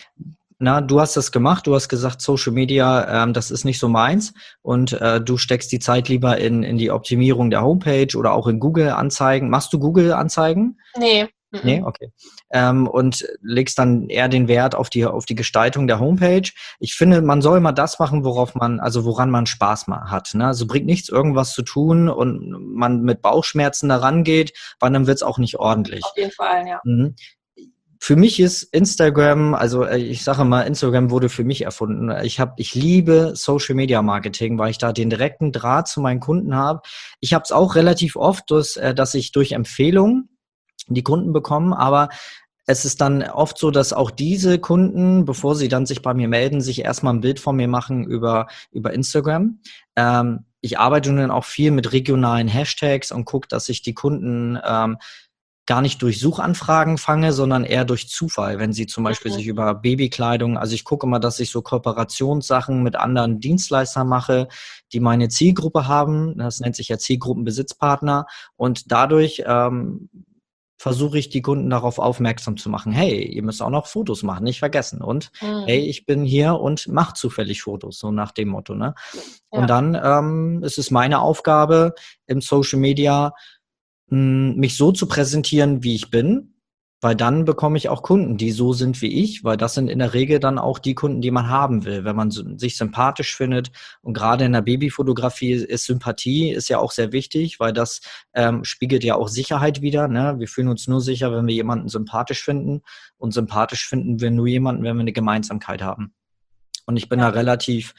Na, du hast das gemacht, du hast gesagt, Social Media, das ist nicht so meins und du steckst die Zeit lieber in die Optimierung der Homepage oder auch in Google-Anzeigen. Machst du Google-Anzeigen? Nee. Nee, okay. Und legst dann eher den Wert auf die Gestaltung der Homepage. Ich finde, man soll immer das machen, woran man Spaß hat. Ne? Also bringt nichts, irgendwas zu tun und man mit Bauchschmerzen da rangeht, weil dann wird's auch nicht ordentlich. Auf jeden Fall, ja. für mich ist Instagram, also ich sage mal, Instagram wurde für mich erfunden. Ich liebe Social Media Marketing, weil ich da den direkten Draht zu meinen Kunden habe. Ich habe es auch relativ oft, dass ich durch Empfehlungen die Kunden bekomme, aber es ist dann oft so, dass auch diese Kunden, bevor sie dann sich bei mir melden, sich erstmal ein Bild von mir machen über Instagram. Ich arbeite nun auch viel mit regionalen Hashtags und gucke, dass ich die Kunden gar nicht durch Suchanfragen fange, sondern eher durch Zufall, wenn sie zum Beispiel sich über Babykleidung, also ich gucke immer, dass ich so Kooperationssachen mit anderen Dienstleistern mache, die meine Zielgruppe haben. Das nennt sich ja Zielgruppenbesitzpartner. Und dadurch versuche ich die Kunden darauf aufmerksam zu machen, hey, ihr müsst auch noch Fotos machen, nicht vergessen. Und hey, ich bin hier und mache zufällig Fotos, so nach dem Motto. Ne? Und dann ist es meine Aufgabe im Social Media, mich so zu präsentieren, wie ich bin, weil dann bekomme ich auch Kunden, die so sind wie ich, weil das sind in der Regel dann auch die Kunden, die man haben will, wenn man sich sympathisch findet. Und gerade in der Babyfotografie ist Sympathie ist ja auch sehr wichtig, weil das spiegelt ja auch Sicherheit wider. Ne? Wir fühlen uns nur sicher, wenn wir jemanden sympathisch finden. Und sympathisch finden wir nur jemanden, wenn wir eine Gemeinsamkeit haben. Und ich bin da relativ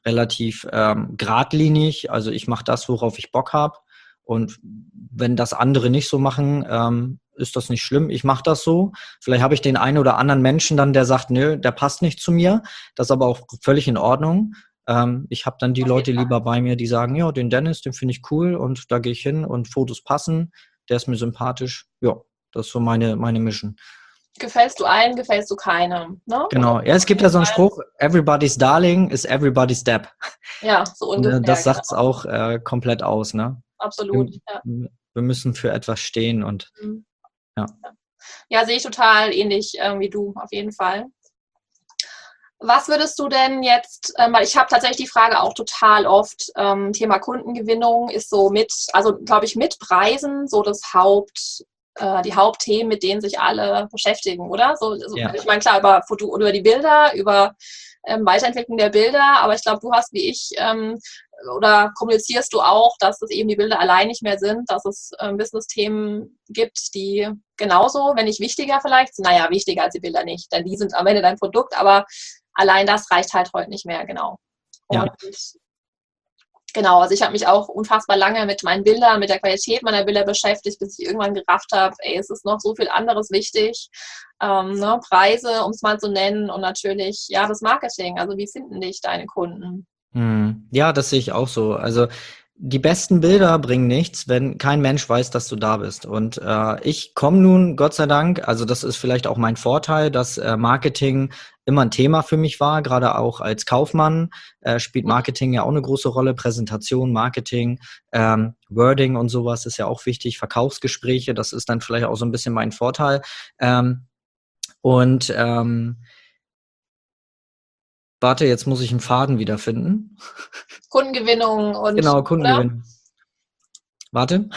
geradlinig. Also ich mache das, worauf ich Bock habe. Und wenn das andere nicht so machen, ist das nicht schlimm. Ich mache das so. Vielleicht habe ich den einen oder anderen Menschen dann, der sagt, nö, der passt nicht zu mir. Das ist aber auch völlig in Ordnung. Ich habe dann die Leute lieber bei mir, die sagen, ja, den Dennis, den finde ich cool und da gehe ich hin und Fotos passen. Der ist mir sympathisch. Ja, das ist so meine Mission. Gefällst du allen, gefällst du keinem. Ne? Genau. Ja, es gibt ja so einen Spruch, everybody's darling is everybody's Deb. Ja, so ungefähr. Das sagt es auch komplett aus, ne? Absolut, wir müssen für etwas stehen und ja, sehe ich total ähnlich wie du, auf jeden Fall. Was würdest du denn jetzt, weil ich habe tatsächlich die Frage auch total oft, Thema Kundengewinnung ist so glaube ich, mit Preisen so die Hauptthemen, mit denen sich alle beschäftigen, oder? Ich meine, klar, über die Bilder, über Weiterentwicklung der Bilder, aber ich glaube, du hast wie ich oder kommunizierst du auch, dass es eben die Bilder allein nicht mehr sind, dass es Business-Themen gibt, die genauso, wenn nicht wichtiger vielleicht, naja, wichtiger als die Bilder nicht, denn die sind am Ende dein Produkt, aber allein das reicht halt heute nicht mehr, genau. Und genau, also ich habe mich auch unfassbar lange mit meinen Bildern, mit der Qualität meiner Bilder beschäftigt, bis ich irgendwann gerafft habe, es ist noch so viel anderes wichtig. Ne, Preise, um es mal zu nennen, und natürlich, ja, das Marketing. Also wie finden dich deine Kunden? Ja, das sehe ich auch so. Also die besten Bilder bringen nichts, wenn kein Mensch weiß, dass du da bist. Und ich komme nun, Gott sei Dank, also das ist vielleicht auch mein Vorteil, dass Marketing immer ein Thema für mich war, gerade auch als Kaufmann spielt Marketing ja auch eine große Rolle, Präsentation, Marketing, Wording und sowas ist ja auch wichtig, Verkaufsgespräche, das ist dann vielleicht auch so ein bisschen mein Vorteil. Warte, jetzt muss ich einen Faden wiederfinden. Kundengewinnung und... Genau, Kundengewinnung. Warte.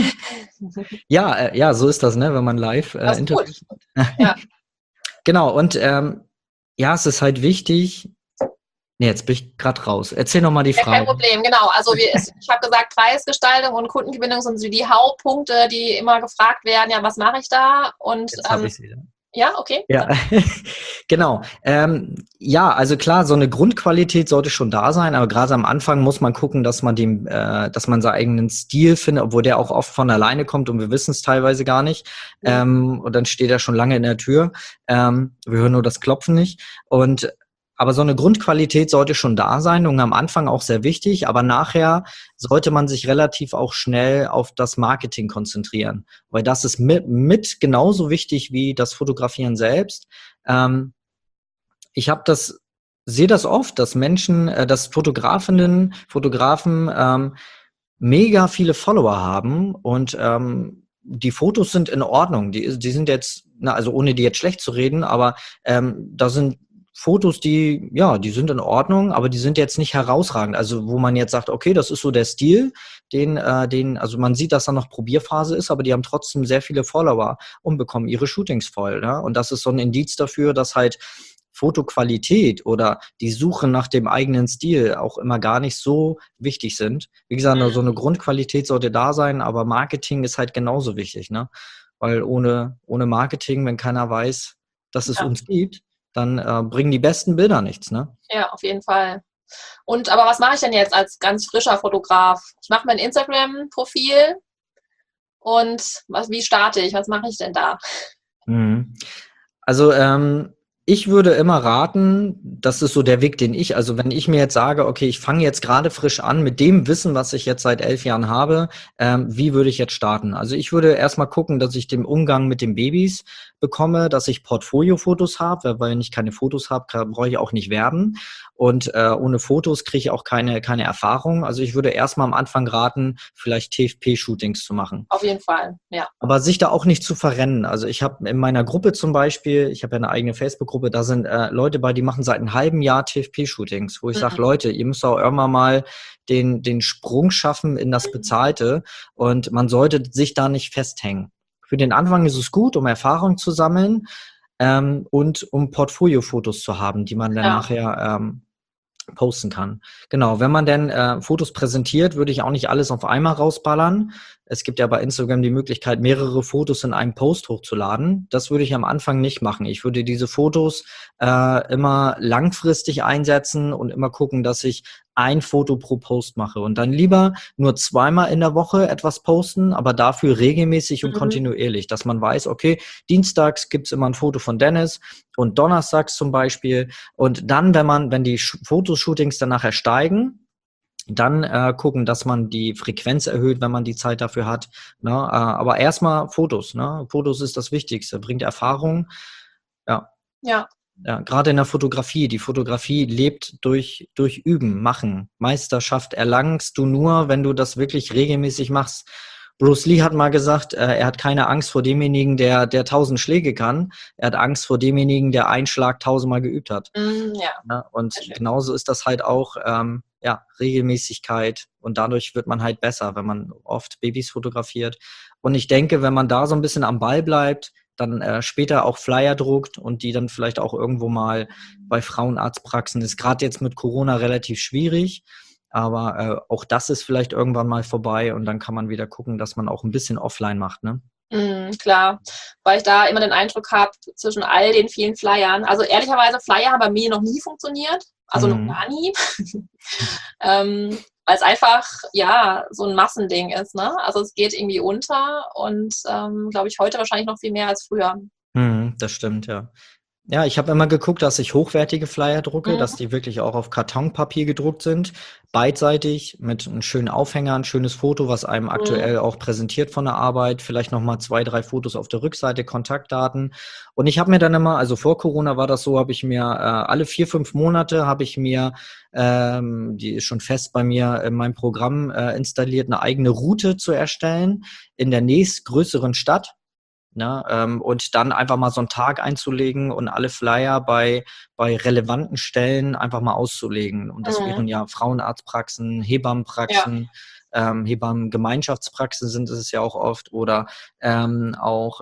Ja, so ist das, ne, wenn man live Interviews macht. Ja. Genau, und ja, es ist halt wichtig. Nee, jetzt bin ich gerade raus. Erzähl nochmal die Frage. Kein Problem, genau. Also ich habe gesagt, Preisgestaltung und Kundengewinnung sind so die Hauptpunkte, die immer gefragt werden. Ja, was mache ich da? Und jetzt habe ich sie. Ja, okay. Ja, genau. Ja, also klar, so eine Grundqualität sollte schon da sein, aber gerade am Anfang muss man gucken, dass man seinen eigenen Stil findet, obwohl der auch oft von alleine kommt und wir wissen es teilweise gar nicht. Und dann steht er schon lange in der Tür. Wir hören nur das Klopfen nicht. Aber so eine Grundqualität sollte schon da sein und am Anfang auch sehr wichtig, aber nachher sollte man sich relativ auch schnell auf das Marketing konzentrieren, weil das ist mit genauso wichtig wie das Fotografieren selbst. Ich sehe das oft, dass dass Fotografen mega viele Follower haben und die Fotos sind in Ordnung. Die sind jetzt, also ohne die jetzt schlecht zu reden, aber da sind Fotos, die sind in Ordnung, aber die sind jetzt nicht herausragend. Also wo man jetzt sagt, okay, das ist so der Stil, also man sieht, dass da noch Probierphase ist, aber die haben trotzdem sehr viele Follower und bekommen ihre Shootings voll. Ne? Und das ist so ein Indiz dafür, dass halt Fotoqualität oder die Suche nach dem eigenen Stil auch immer gar nicht so wichtig sind. Wie gesagt, so eine Grundqualität sollte da sein, aber Marketing ist halt genauso wichtig. Ne? weil ohne Marketing, wenn keiner weiß, dass es Ja, uns gibt, dann bringen die besten Bilder nichts, ne? ja, auf jeden Fall. Und aber was mache ich denn jetzt als ganz frischer Fotograf? Ich mache mein Instagram-Profil und wie starte ich? Was mache ich denn da? Mhm. Also, ich würde immer raten, das ist so der Weg, also wenn ich mir jetzt sage, okay, ich fange jetzt gerade frisch an mit dem Wissen, was ich jetzt seit 11 Jahren habe, wie würde ich jetzt starten? Also ich würde erstmal gucken, dass ich den Umgang mit den Babys bekomme, dass ich Portfoliofotos habe, weil wenn ich keine Fotos habe, brauche ich auch nicht werben. Und ohne Fotos kriege ich auch keine Erfahrung. Also ich würde erstmal am Anfang raten, vielleicht TFP-Shootings zu machen. Auf jeden Fall, ja. Aber sich da auch nicht zu verrennen. Also ich habe in meiner Gruppe zum Beispiel, ich habe ja eine eigene Facebook-Gruppe, da sind Leute bei, die machen seit einem halben Jahr TFP-Shootings, wo ich sage, Mhm. Leute, ihr müsst auch irgendwann mal den Sprung schaffen in das Bezahlte und man sollte sich da nicht festhängen. Für den Anfang ist es gut, um Erfahrung zu sammeln und um Portfoliofotos zu haben, die man dann Ja. nachher posten kann. Genau, wenn man denn Fotos präsentiert, würde ich auch nicht alles auf einmal rausballern. Es gibt ja bei Instagram die Möglichkeit, mehrere Fotos in einem Post hochzuladen. Das würde ich am Anfang nicht machen. Ich würde diese Fotos immer langfristig einsetzen und immer gucken, dass ich ein Foto pro Post mache und dann lieber nur zweimal in der Woche etwas posten, aber dafür regelmäßig und Mhm. kontinuierlich, dass man weiß, okay, dienstags gibt's immer ein Foto von Dennis und donnerstags zum Beispiel und dann, wenn die Fotoshootings dann nachher steigen, dann gucken, dass man die Frequenz erhöht, wenn man die Zeit dafür hat. Ne? Aber erstmal Fotos. Ne? Fotos ist das Wichtigste, bringt Erfahrung. Ja, Ja. ja, gerade in der Fotografie. Die Fotografie lebt durch Üben, Machen. Meisterschaft erlangst du nur, wenn du das wirklich regelmäßig machst. Bruce Lee hat mal gesagt, er hat keine Angst vor demjenigen, der 1000 Schläge kann. Er hat Angst vor demjenigen, der einen Schlag 1000-mal geübt hat. Ja, Ja, sehr und schön. genauso ist das halt auch, ja, Regelmäßigkeit und dadurch wird man halt besser, wenn man oft Babys fotografiert. Und ich denke, wenn man da so ein bisschen am Ball bleibt, dann später auch Flyer druckt und die dann vielleicht auch irgendwo mal bei Frauenarztpraxen ist gerade jetzt mit Corona relativ schwierig, aber auch das ist vielleicht irgendwann mal vorbei und dann kann man wieder gucken, dass man auch ein bisschen offline macht, ne? Klar, weil ich da immer den Eindruck habe, zwischen all den vielen Flyern, also ehrlicherweise, Flyer haben bei mir noch nie funktioniert, also noch Mhm. gar nie, weil es einfach, ja, so ein Massending ist, ne? Also es geht irgendwie unter und glaube ich heute wahrscheinlich noch viel mehr als früher. Mhm, das stimmt, ja. Ja, ich habe immer geguckt, dass ich hochwertige Flyer drucke, dass Mhm. die wirklich auch auf Kartonpapier gedruckt sind, beidseitig mit einem schönen Aufhänger, ein schönes Foto, was einem Mhm. aktuell auch präsentiert von der Arbeit, vielleicht noch mal 2, 3 Fotos auf der Rückseite, Kontaktdaten. Und ich habe mir dann immer, also vor Corona war das so, habe ich mir alle 4, 5 Monate habe ich mir, die ist schon fest bei mir in meinem Programm installiert, eine eigene Route zu erstellen in der nächstgrößeren Stadt. Ne, und dann einfach mal so einen Tag einzulegen und alle Flyer bei relevanten Stellen einfach mal auszulegen. Und das Mhm. wären ja Frauenarztpraxen, Ja, Hebammenpraxen, Hebammengemeinschaftspraxen sind es ja auch oft oder auch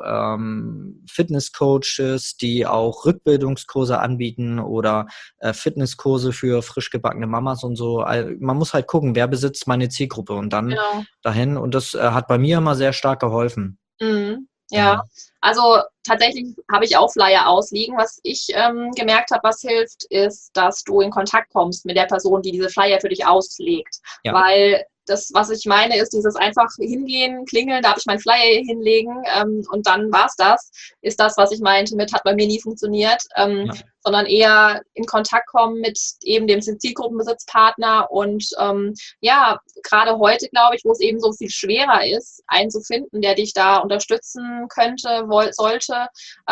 Fitnesscoaches, die auch Rückbildungskurse anbieten oder Fitnesskurse für frisch gebackene Mamas und so. Man muss halt gucken, wer besitzt meine Zielgruppe und dann genau. dahin. Und das hat bei mir immer sehr stark geholfen. Mhm. Ja, Genau. also tatsächlich habe ich auch Flyer ausliegen. Was ich gemerkt habe, was hilft, ist, dass du in Kontakt kommst mit der Person, die diese Flyer für dich auslegt. Ja. Weil das, was ich meine, ist dieses einfach hingehen, klingeln, darf ich meinen Flyer hinlegen und dann war's das. Ist das, was ich meinte mit, hat bei mir nie funktioniert. Ja. Sondern eher in Kontakt kommen mit eben dem Zielgruppenbesitzpartner und ja, gerade heute, glaube ich, wo es eben so viel schwerer ist, einen zu finden, der dich da unterstützen könnte, sollte,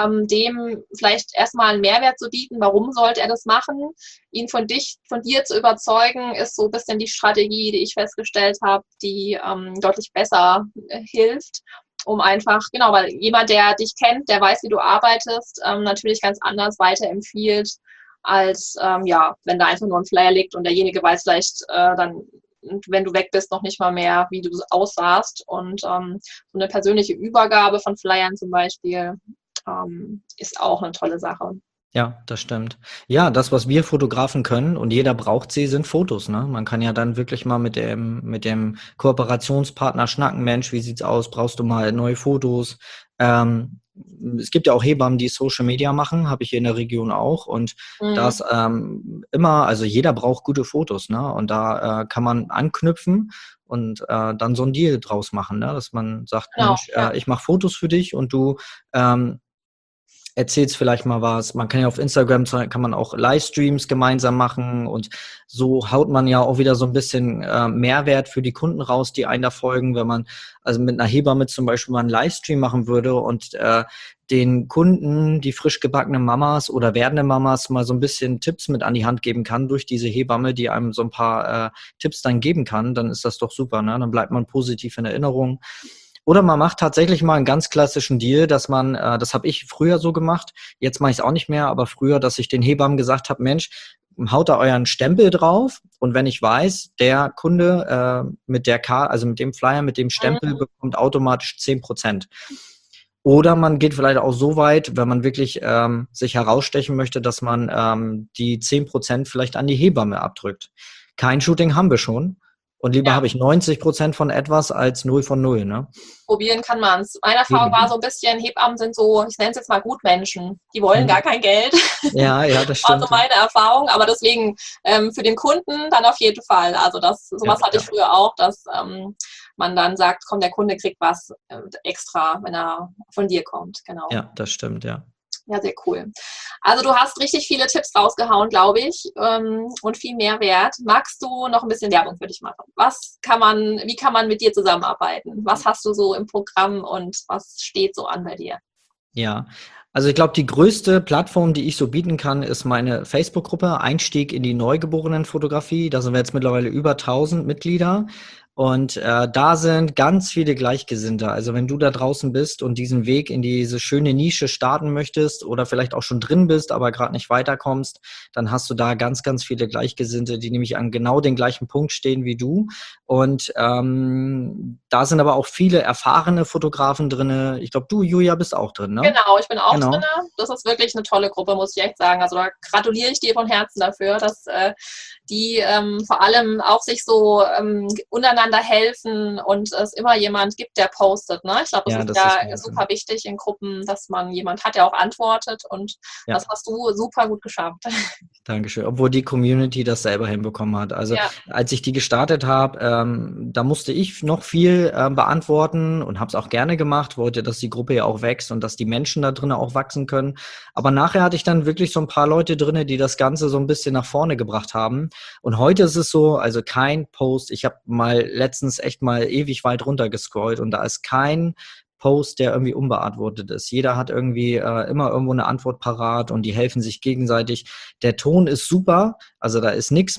dem vielleicht erstmal einen Mehrwert zu bieten. Warum sollte er das machen? Ihn von dir zu überzeugen, ist so ein bisschen die Strategie, die ich festgestellt habe, die deutlich besser hilft, um einfach, genau, weil jemand, der dich kennt, der weiß, wie du arbeitest, natürlich ganz anders weiterempfiehlt, als ja, wenn da einfach nur ein Flyer liegt und derjenige weiß vielleicht dann, wenn du weg bist, noch nicht mal mehr, wie du aussahst. Und so eine persönliche Übergabe von Flyern zum Beispiel ist auch eine tolle Sache. Ja, das stimmt. Ja, das, was wir Fotografen können und jeder braucht sie, sind Fotos, ne? Man kann ja dann wirklich mal mit dem Kooperationspartner schnacken. Mensch, wie sieht's aus? Brauchst du mal neue Fotos? Ähm, Es gibt ja auch Hebammen, die Social Media machen, habe ich hier in der Region auch. Und Mhm. das immer, also jeder braucht gute Fotos, ne? Und da kann man anknüpfen und dann so ein Deal draus machen, ne? Dass man sagt, Genau, Mensch, ja. ich mache Fotos für dich und du ähm, erzählst vielleicht mal was. Man kann ja auf Instagram, kann man auch Livestreams gemeinsam machen und so haut man ja auch wieder so ein bisschen Mehrwert für die Kunden raus, die einen da folgen, wenn man also mit einer Hebamme zum Beispiel mal einen Livestream machen würde und den Kunden, die frisch gebackenen Mamas oder werdende Mamas mal so ein bisschen Tipps mit an die Hand geben kann durch diese Hebamme, die einem so ein paar Tipps dann geben kann, dann ist das doch super, ne? Dann bleibt man positiv in Erinnerung. Oder man macht tatsächlich mal einen ganz klassischen Deal, dass man, das habe ich früher so gemacht, jetzt mache ich es auch nicht mehr, aber früher, dass ich den Hebammen gesagt habe, Mensch, haut da euren Stempel drauf und wenn ich weiß, der Kunde mit der Karte, also mit dem Flyer, mit dem Stempel Mhm. bekommt automatisch 10%. Oder man geht vielleicht auch so weit, wenn man wirklich sich herausstechen möchte, dass man die 10% vielleicht an die Hebamme abdrückt. Kein Shooting haben wir schon. Und lieber Ja. habe ich 90% von etwas als 0 von 0, ne? Probieren kann man es. Meine Erfahrung war Eben. so ein bisschen, Hebammen sind so, ich nenne es jetzt mal Gutmenschen. Die wollen gar Mhm. kein Geld. Ja, ja, das War so stimmt. Ja, meine Erfahrung. Aber deswegen für den Kunden dann auf jeden Fall. Also ja, sowas hatte ich ja. früher auch, dass man dann sagt, komm, der Kunde kriegt was extra, wenn er von dir kommt. Genau. Ja, das stimmt, ja. Ja, sehr cool. Also du hast richtig viele Tipps rausgehauen, glaube ich, und viel Mehrwert. Magst du noch ein bisschen Werbung für dich machen? Wie kann man mit dir zusammenarbeiten? Was hast du so im Programm und was steht so an bei dir? Ja. Also ich glaube, die größte Plattform, die ich so bieten kann, ist meine Facebook-Gruppe Einstieg in die Neugeborenenfotografie. Da sind wir jetzt mittlerweile über 1000 Mitglieder. Und da sind ganz viele Gleichgesinnte. Also wenn du da draußen bist und diesen Weg in diese schöne Nische starten möchtest oder vielleicht auch schon drin bist, aber gerade nicht weiterkommst, dann hast du da ganz, ganz viele Gleichgesinnte, die nämlich an genau den gleichen Punkt stehen wie du. Und da sind aber auch viele erfahrene Fotografen drinne. Ich glaube, du, Julia, bist auch drin, ne? Genau, ich bin auch Genau. drinne. Das ist wirklich eine tolle Gruppe, muss ich echt sagen. Also da gratuliere ich dir von Herzen dafür, dass die vor allem auch sich so untereinander helfen und es immer jemand gibt, der postet. Ne? Ich glaube, das Ja, ist das ist ja Wahnsinn. super wichtig in Gruppen, dass man jemand hat, der auch antwortet und das Ja. hast du super gut geschafft. Dankeschön. Obwohl die Community das selber hinbekommen hat. Also Ja, als ich die gestartet habe, da musste ich noch viel beantworten und habe es auch gerne gemacht, wollte, dass die Gruppe ja auch wächst und dass die Menschen da drinnen auch wachsen können. Aber nachher hatte ich dann wirklich so ein paar Leute drinne, die das Ganze so ein bisschen nach vorne gebracht haben. Und heute ist es so, also kein Post. Ich habe mal letztens echt mal ewig weit runter gescrollt und da ist kein Post, der irgendwie unbeantwortet ist. Jeder hat irgendwie immer irgendwo eine Antwort parat und die helfen sich gegenseitig. Der Ton ist super, also da ist nichts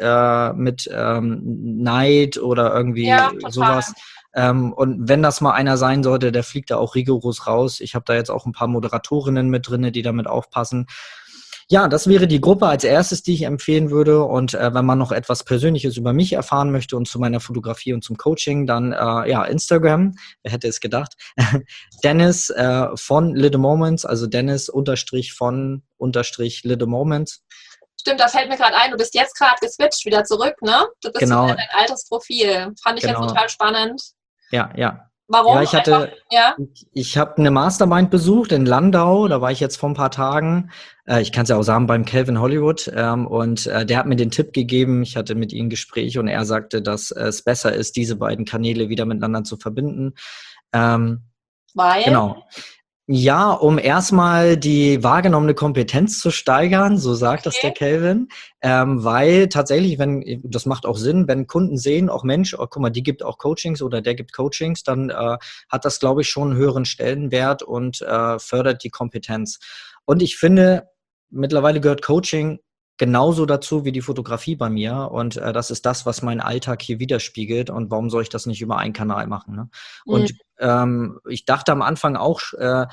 mit Neid oder ja, irgendwie total. sowas. Und wenn das mal einer sein sollte, der fliegt da auch rigoros raus. Ich habe da jetzt auch ein paar Moderatorinnen mit drinne, die damit aufpassen. Ja, das wäre die Gruppe als erstes, die ich empfehlen würde. Und wenn man noch etwas Persönliches über mich erfahren möchte und zu meiner Fotografie und zum Coaching, dann ja, Instagram. Wer hätte es gedacht? Dennis von Little Moments, also Dennis unterstrich von unterstrich Little Moments. Stimmt, da fällt mir gerade ein, du bist jetzt gerade geswitcht wieder zurück, ne? Du bist wieder in Genau, dein altes Profil. Fand ich jetzt genau. total spannend. Ja, ja. Ja, Warum? ich Einfach, hatte, ja? ich habe eine Mastermind besucht in Landau, da war ich jetzt vor ein paar Tagen. Ich kann es ja auch sagen, beim Calvin Hollywood. Und der hat mir den Tipp gegeben, ich hatte mit ihm ein Gespräch und er sagte, dass es besser ist, diese beiden Kanäle wieder miteinander zu verbinden. Ähm, Weil? genau. Ja, um erstmal die wahrgenommene Kompetenz zu steigern, so sagt das der Okay. Kelvin, weil tatsächlich, wenn, das macht auch Sinn, wenn Kunden sehen, auch Mensch, oh, guck mal, die gibt auch Coachings oder der gibt Coachings, dann hat das, glaube ich, schon einen höheren Stellenwert und fördert die Kompetenz. Und ich finde, mittlerweile gehört Coaching genauso dazu wie die Fotografie bei mir und das ist das, was meinen Alltag hier widerspiegelt und warum soll ich das nicht über einen Kanal machen, ne? Mhm. Und ich dachte am Anfang auch,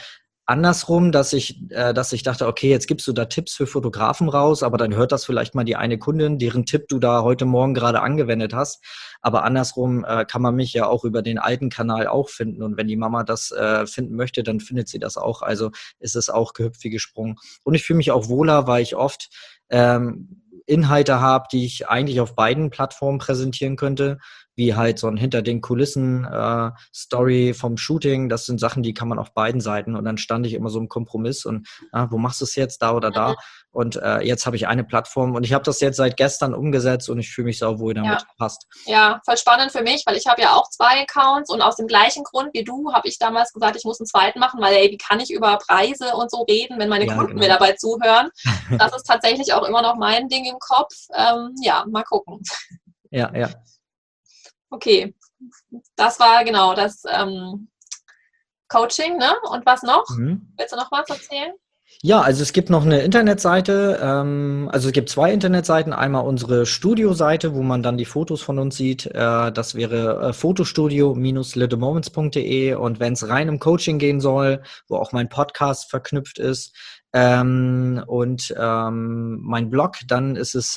andersrum, dass ich dachte, okay, jetzt gibst du da Tipps für Fotografen raus, aber dann hört das vielleicht mal die eine Kundin, deren Tipp du da heute Morgen gerade angewendet hast. Aber andersrum kann man mich ja auch über den alten Kanal auch finden. Und wenn die Mama das finden möchte, dann findet sie das auch. Also ist es auch gehüpft wie gesprungen. Und ich fühle mich auch wohler, weil ich oft Inhalte habe, die ich eigentlich auf beiden Plattformen präsentieren könnte, wie halt so ein hinter den Kulissen Story vom Shooting. Das sind Sachen, die kann man auf beiden Seiten. Und dann stand ich immer so im Kompromiss und wo machst du es jetzt, da oder da? Und jetzt habe ich eine Plattform und ich habe das jetzt seit gestern umgesetzt und ich fühle mich sauwohl damit. Ja. Passt. Ja, voll spannend für mich, weil ich habe ja auch 2 Accounts und aus dem gleichen Grund wie du habe ich damals gesagt, ich muss einen zweiten machen, weil ey, wie kann ich über Preise und so reden, wenn meine Kunden mir dabei zuhören? Das ist tatsächlich auch immer noch mein Ding im Kopf. Ja, mal gucken. Ja. Okay, das war genau das Coaching, ne? Und was noch? Willst du noch was erzählen? Ja, also es gibt noch eine Internetseite, also es gibt 2 Internetseiten. Einmal unsere Studioseite, wo man dann die Fotos von uns sieht. Das wäre fotostudio-littlemoments.de. Und wenn es rein um Coaching gehen soll, wo auch mein Podcast verknüpft ist, mein Blog, dann ist es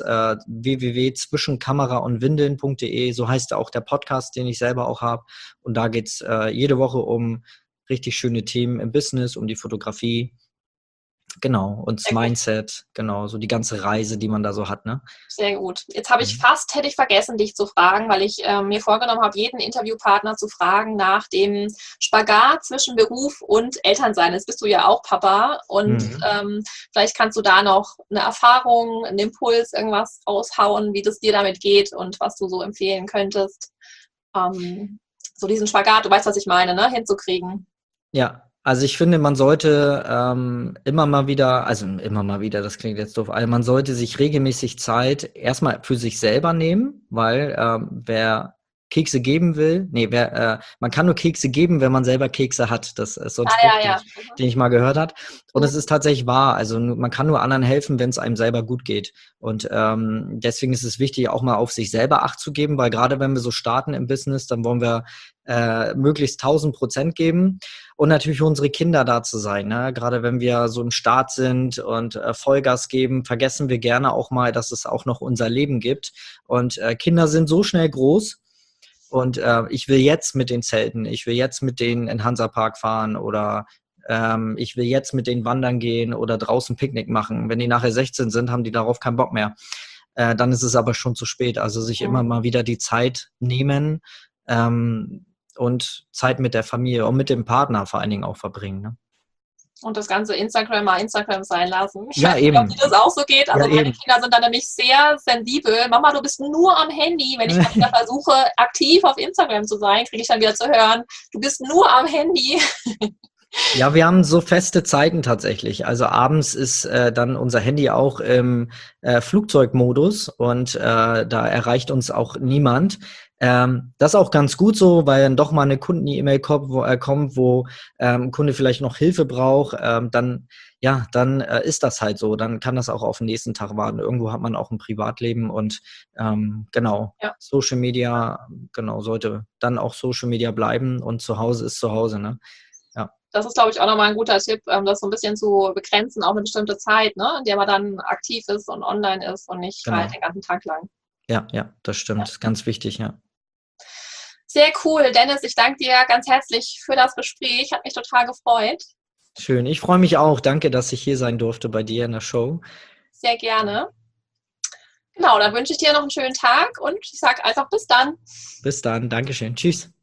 www.zwischenkameraundwindeln.de. So heißt auch der Podcast, den ich selber auch habe. Und da geht's jede Woche um richtig schöne Themen im Business, um die Fotografie. Genau, und das Mindset, genau, so die ganze Reise, die man da so hat, ne? Sehr gut. Jetzt hätte ich vergessen, dich zu fragen, weil ich mir vorgenommen habe, jeden Interviewpartner zu fragen nach dem Spagat zwischen Beruf und Elternsein. Jetzt bist du ja auch Papa und vielleicht kannst du da noch eine Erfahrung, einen Impuls, irgendwas raushauen, wie das dir damit geht und was du so empfehlen könntest. So diesen Spagat, du weißt, was ich meine, ne, hinzukriegen. Ja. Also ich finde, man sollte immer mal wieder, das klingt jetzt doof, also man sollte sich regelmäßig Zeit erstmal für sich selber nehmen, weil wer Kekse geben will, man kann nur Kekse geben, wenn man selber Kekse hat. Das ist so ein Spruch, den ich mal gehört habe. Und es ist tatsächlich wahr. Also man kann nur anderen helfen, wenn es einem selber gut geht. Und deswegen ist es wichtig, auch mal auf sich selber Acht zu geben, weil gerade wenn wir so starten im Business, dann wollen wir möglichst 1000% geben und natürlich für unsere Kinder da zu sein. Ne? Gerade wenn wir so im Start sind und Vollgas geben, vergessen wir gerne auch mal, dass es auch noch unser Leben gibt. Und Kinder sind so schnell groß. Und ich will jetzt mit den Zelten, ich will jetzt mit denen in Hansapark fahren oder ich will jetzt mit denen wandern gehen oder draußen Picknick machen. Wenn die nachher 16 sind, haben die darauf keinen Bock mehr. Dann ist es aber schon zu spät. Also sich immer mal wieder die Zeit nehmen und Zeit mit der Familie und mit dem Partner vor allen Dingen auch verbringen. Ne? Und das ganze Instagram mal Instagram sein lassen. Ich weiß nicht, ob dir das auch so geht. Also meine Kinder sind da nämlich sehr sensibel. Mama, du bist nur am Handy. Wenn ich dann wieder versuche, aktiv auf Instagram zu sein, kriege ich dann wieder zu hören, du bist nur am Handy. Ja, wir haben so feste Zeiten tatsächlich. Also abends ist dann unser Handy auch im Flugzeugmodus und da erreicht uns auch niemand. Das ist auch ganz gut so, weil dann doch mal eine Kunden-E-Mail kommt, wo ein Kunde vielleicht noch Hilfe braucht, dann ist das halt so. Dann kann das auch auf den nächsten Tag warten. Irgendwo hat man auch ein Privatleben und Social Media, sollte dann auch Social Media bleiben und zu Hause ist zu Hause, ne? Das ist, glaube ich, auch nochmal ein guter Tipp, das so ein bisschen zu begrenzen, auch eine bestimmte Zeit, ne, in der man dann aktiv ist und online ist und nicht halt den ganzen Tag lang. Ja, das stimmt. Das ist ganz wichtig, ja. Sehr cool. Dennis, ich danke dir ganz herzlich für das Gespräch. Hat mich total gefreut. Schön. Ich freue mich auch. Danke, dass ich hier sein durfte bei dir in der Show. Sehr gerne. Genau, dann wünsche ich dir noch einen schönen Tag und ich sage einfach bis dann. Bis dann. Dankeschön. Tschüss.